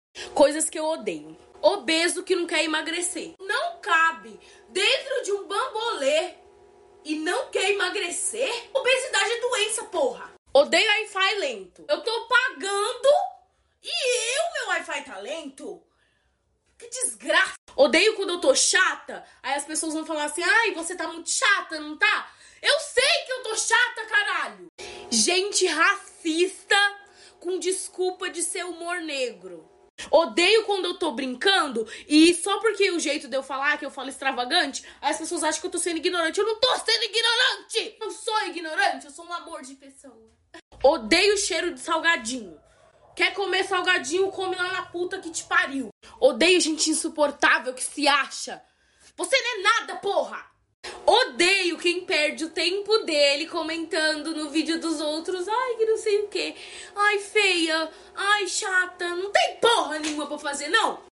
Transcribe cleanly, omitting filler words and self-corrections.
Coisas que eu odeio. Obeso que não quer emagrecer. Não cabe dentro de um bambolê e não quer emagrecer. Obesidade é doença, porra. Odeio Wi-Fi lento. Eu tô pagando e meu Wi-Fi tá lento? Que desgraça. Odeio quando eu tô chata, aí as pessoas vão falar assim, ai, você tá muito chata, não tá? Eu sei que eu tô chata, caralho. Gente racista com desculpa de ser humor negro. Odeio quando eu tô brincando e só porque o jeito de eu falar, que eu falo extravagante, as pessoas acham que eu tô sendo ignorante. Eu não tô sendo ignorante! Eu sou ignorante, eu sou um amor de pessoa. Odeio o cheiro de salgadinho. Quer comer salgadinho, come lá na puta que te pariu. Odeio gente insuportável que se acha. Você não é nada, porra! Odeio quem perde o tempo dele comentando no vídeo dos outros. Ai, que não sei o quê. Ai, feia. Ai, chata. Não tem porra nenhuma pra fazer, não.